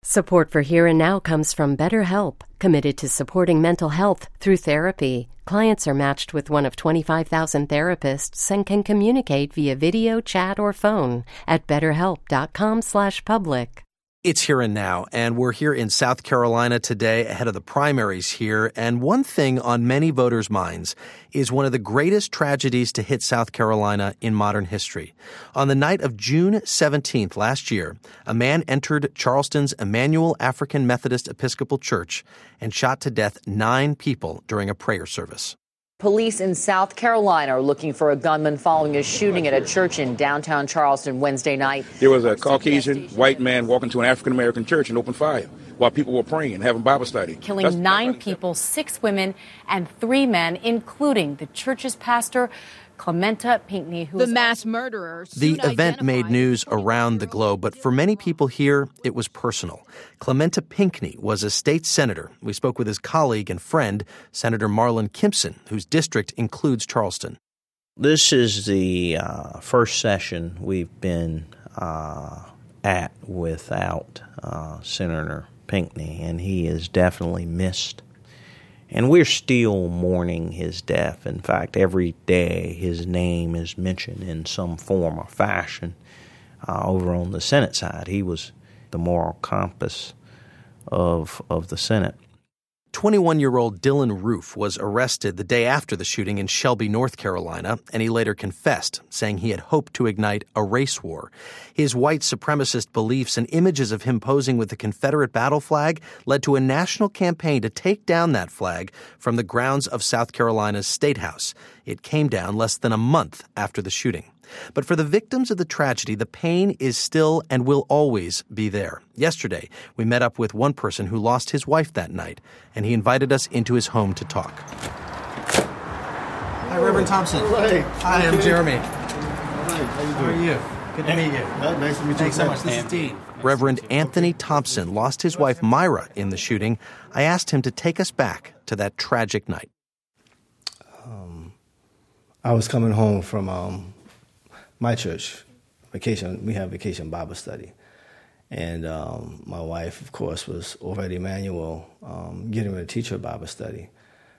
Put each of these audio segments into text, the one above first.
Support for Here and Now comes from BetterHelp, committed to supporting mental health through therapy. Clients are matched with one of 25,000 therapists and can communicate via video, chat, or phone at betterhelp.com/public. It's Here and Now, and we're here in South Carolina today ahead of the primaries here. And one thing on many voters' minds is one of the greatest tragedies to hit South Carolina in modern history. On the night of June 17th last year, a man entered Charleston's Emmanuel African Methodist Episcopal Church and shot to death 9 people during a prayer service. Police in South Carolina are looking for a gunman following a shooting at a church in downtown Charleston Wednesday night. There was a Caucasian white man walking to an African-American church and opened fire while people were praying and having Bible study. Killing 9 people, 6 women, and 3 men, including the church's pastor, Clementa Pinckney, who the mass murderer. The event made news around the globe, but for many people here, it was personal. Clementa Pinckney was a state senator. We spoke with his colleague and friend, Senator Marlin Kimpson, whose district includes Charleston. This is the first session we've been at without Senator Pinckney, and he is definitely missed. And we're still mourning his death. In fact, every day his name is mentioned in some form or fashion over on the Senate side. He was the moral compass of the Senate. 21-year-old Dylan Roof was arrested the day after the shooting in Shelby, North Carolina, and he later confessed, saying he had hoped to ignite a race war. His white supremacist beliefs and images of him posing with the Confederate battle flag led to a national campaign to take down that flag from the grounds of South Carolina's State House. It came down less than a month after the shooting. But for the victims of the tragedy, the pain is still and will always be there. Yesterday, we met up with one person who lost his wife that night, and he invited us into his home to talk. Hi, Reverend Thompson. Hey. Hi, I'm Jeremy. How are you? Good to meet you. Nice to meet you. Thanks so much. This is Dean. Reverend Anthony Thompson lost his wife Myra in the shooting. I asked him to take us back to that tragic night. I was coming home from my church, vacation. We have vacation Bible study. And my wife, of course, was over at Emmanuel getting ready to teach her Bible study.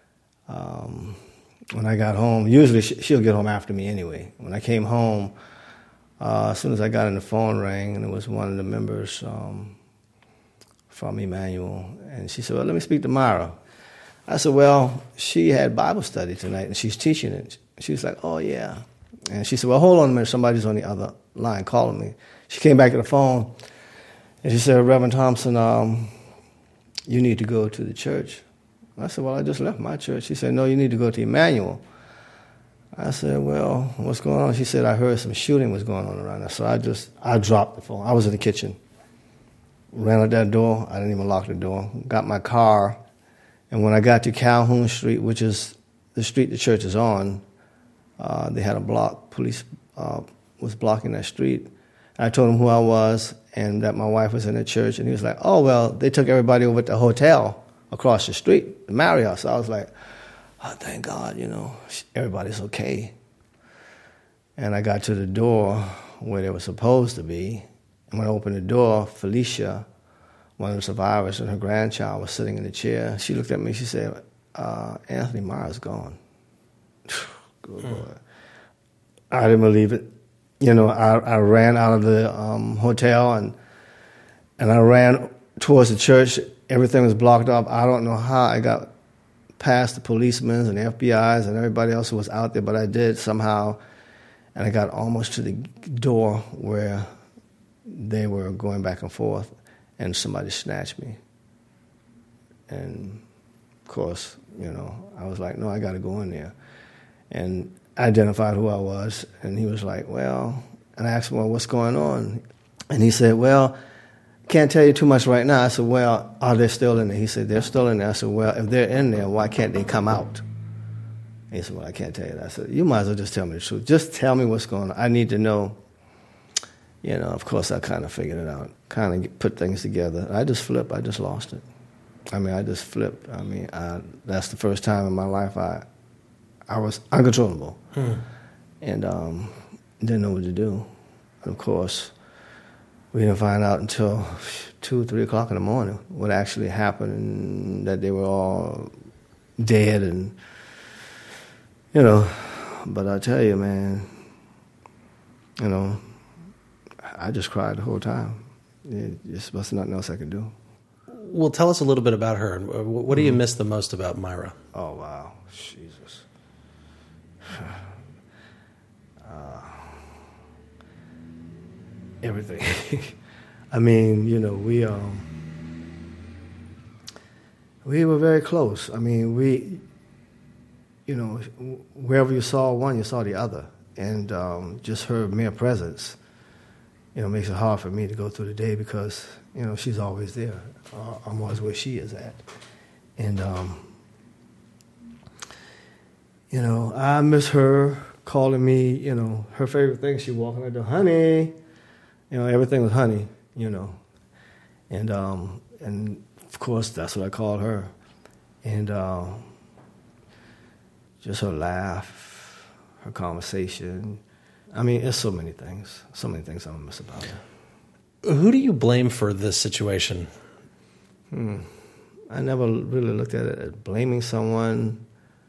When I got home, usually she'll get home after me anyway. When I came home, as soon as I got in, the phone rang, and it was one of the members from Emmanuel. And she said, well, let me speak to Myra. I said, well, she had Bible study tonight, and she's teaching it. She was like, oh, yeah. And she said, well, hold on a minute. Somebody's on the other line calling me. She came back to the phone, and she said, Reverend Thompson, you need to go to the church. I said, well, I just left my church. She said, no, you need to go to Emmanuel. I said, well, what's going on? She said, I heard some shooting was going on around there. So I dropped the phone. I was in the kitchen. Ran out that door. I didn't even lock the door. Got my car. And when I got to Calhoun Street, which is the street the church is on, they had a block. Police was blocking that street. I told him who I was and that my wife was in the church. And he was like, oh, well, they took everybody over to the hotel across the street, the Marriott. So I was like, oh, thank God, everybody's okay. And I got to the door where they were supposed to be. And when I opened the door, Felicia, one of the survivors, and her grandchild was sitting in the chair. She looked at me. She said, Anthony Myra's gone. Good Lord. I didn't believe it. I ran out of the hotel and I ran towards the church. Everything was blocked up. I don't know how I got past the policemen and the FBI's and everybody else who was out there, but I did somehow. And I got almost to the door where they were going back and forth, and somebody snatched me. And, of course, I was like, no, I got to go in there. And I identified who I was, and he was like, well, and I asked him, well, what's going on? And he said, well, can't tell you too much right now. I said, well, are they still in there? He said, they're still in there. I said, well, if they're in there, why can't they come out? And he said, well, I can't tell you that. I said, you might as well just tell me the truth. Just tell me what's going on. I need to know. Of course, I kind of figured it out, kind of put things together. I just flipped. I just lost it. I just flipped. That's the first time in my life I was uncontrollable and didn't know what to do. And of course, we didn't find out until 2 or 3 o'clock in the morning what actually happened, and that they were all dead, and but I tell you, man, I just cried the whole time. There just was nothing else I could do. Well, tell us a little bit about her. What do you miss the most about Myra? Oh, wow. Jesus. Everything. I mean, we were very close. I mean, wherever you saw one, you saw the other. And just her mere presence, makes it hard for me to go through the day because, she's always there. I'm always where she is at. And, I miss her calling me, her favorite thing. She walking out the honey. Everything was honey, And of course, that's what I called her. And just her laugh, her conversation. I mean, it's so many things I'm going to miss about her. Who do you blame for this situation? I never really looked at it as blaming someone.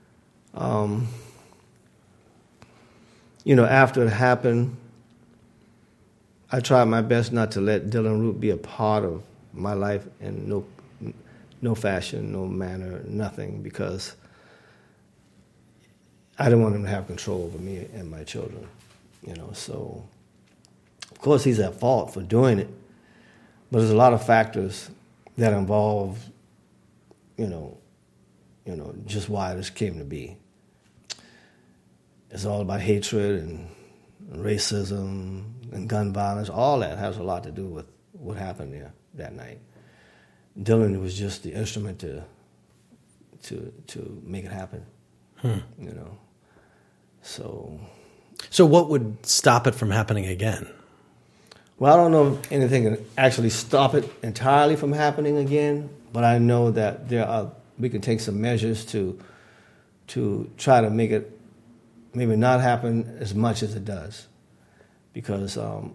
After it happened, I tried my best not to let Dylann Roof be a part of my life in no fashion, no manner, nothing, because I didn't want him to have control over me and my children. So of course he's at fault for doing it, but there's a lot of factors that involve, just why this came to be. It's all about hatred and racism and gun violence. All that has a lot to do with what happened there that night. Dylann was just the instrument to make it happen. So what would stop it from happening again? Well, I don't know if anything can actually stop it entirely from happening again, but I know that we can take some measures to try to make it maybe not happen as much as it does, because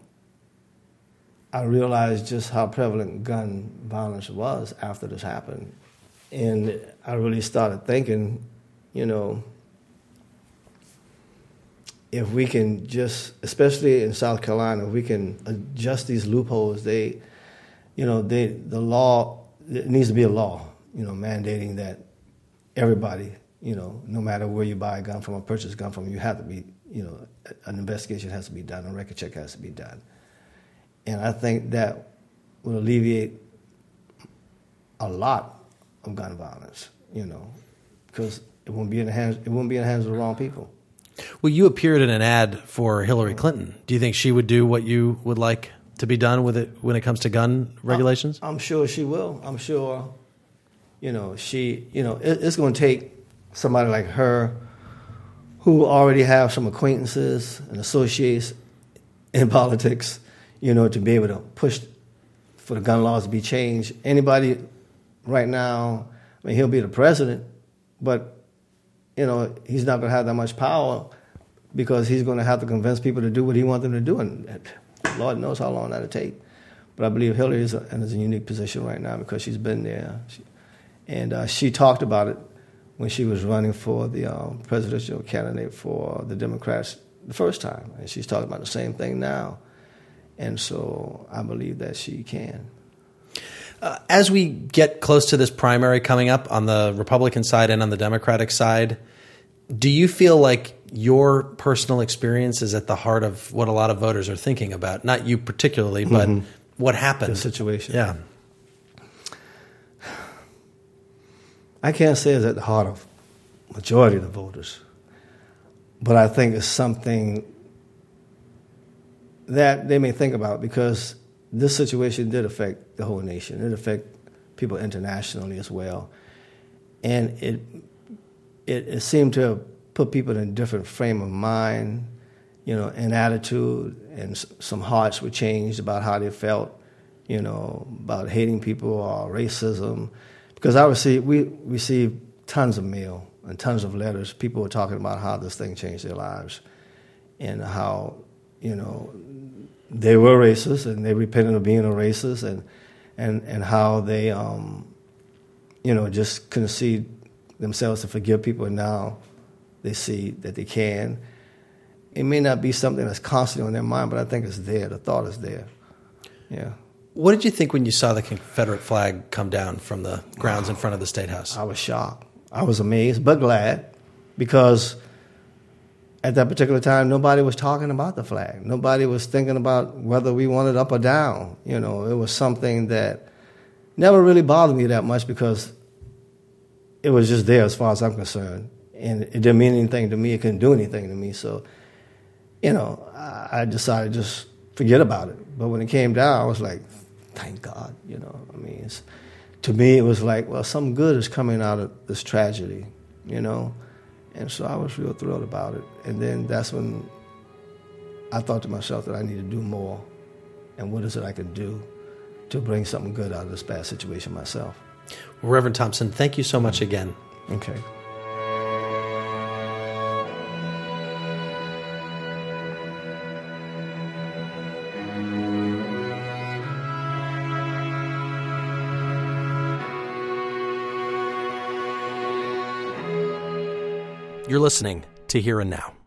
I realized just how prevalent gun violence was after this happened, and I really started thinking, if we can just, especially in South Carolina, if we can adjust these loopholes, the law, it needs to be a law, mandating that everybody, no matter where you buy a gun from or purchase a gun from, you have to be, an investigation has to be done, a record check has to be done. And I think that will alleviate a lot of gun violence, because it won't be in the hands of the wrong people. Well, you appeared in an ad for Hillary Clinton. Do you think she would do what you would like to be done with it when it comes to gun regulations? I'm sure she will. I'm sure, it's going to take somebody like her who already have some acquaintances and associates in politics, to be able to push for the gun laws to be changed. Anybody right now, he'll be the president, but he's not going to have that much power because he's going to have to convince people to do what he wants them to do, and Lord knows how long that'll take. But I believe Hillary is in a unique position right now because she's been there. She talked about it when she was running for the presidential candidate for the Democrats the first time, and she's talking about the same thing now. And so I believe that she can. As we get close to this primary coming up on the Republican side and on the Democratic side, do you feel like your personal experience is at the heart of what a lot of voters are thinking about? Not you particularly, but what happened? The situation. Yeah. I can't say it's at the heart of majority of the voters, but I think it's something that they may think about because this situation did affect the whole nation. It affected people internationally as well. And it seemed to have put people in a different frame of mind, and attitude, and some hearts were changed about how they felt, about hating people or racism. Because we received tons of mail and tons of letters. People were talking about how this thing changed their lives and how, they were racist, and they repented of being a racist, and how they, just couldn't see themselves to forgive people, and now they see that they can. It may not be something that's constantly on their mind, but I think it's there. The thought is there. Yeah. What did you think when you saw the Confederate flag come down from the grounds in front of the State House? I was shocked. I was amazed, but glad, because at that particular time, nobody was talking about the flag. Nobody was thinking about whether we wanted up or down. It was something that never really bothered me that much, because it was just there as far as I'm concerned. And it didn't mean anything to me. It couldn't do anything to me. So, I decided to just forget about it. But when it came down, I was like, thank God, to me it was like, well, something good is coming out of this tragedy, And so I was real thrilled about it. And then that's when I thought to myself that I need to do more. And what is it I can do to bring something good out of this bad situation myself? Well, Reverend Thompson, thank you so much again. Okay. You're listening to Here and Now.